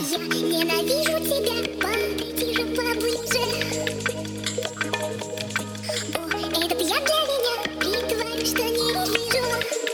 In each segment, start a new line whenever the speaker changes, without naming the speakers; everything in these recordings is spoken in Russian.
Я ненавижу тебя, подойди же поближе. О, этот я для меня, притворюсь, что не вижу.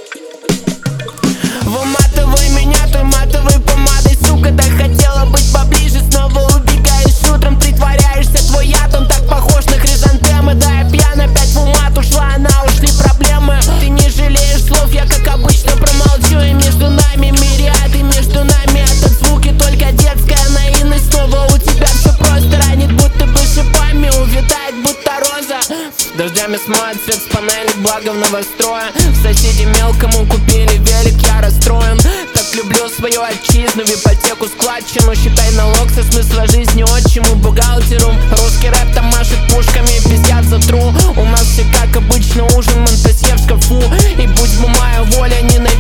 Выматывай меня той матовой помадой, сука, так хотела быть поближе. Снова убегаешь утром, притворяешься, твой атом так похож на хризантемы. Да, я пьян, опять в умат ушла, она ушли проблемы. Ты не жалеешь слов, я как обычно промолчу. И между нами мириад, и между нами этот звук, и только детская наивность. Снова у тебя все просто ранит, будто бы шипами, увядает, будто роза. Дождями смоет свет с панели, благо в новостроя. Соседи мелкому купили велик, я расстроен. Так люблю свою отчизну, в ипотеку складчину. Считай налог со смысла жизни отчиму, бухгалтеру. Русский рэп там машет пушками, пиздят за тру. У нас все как обычно, ужин Монтесье в шкафу. И будь бы моя воля, не на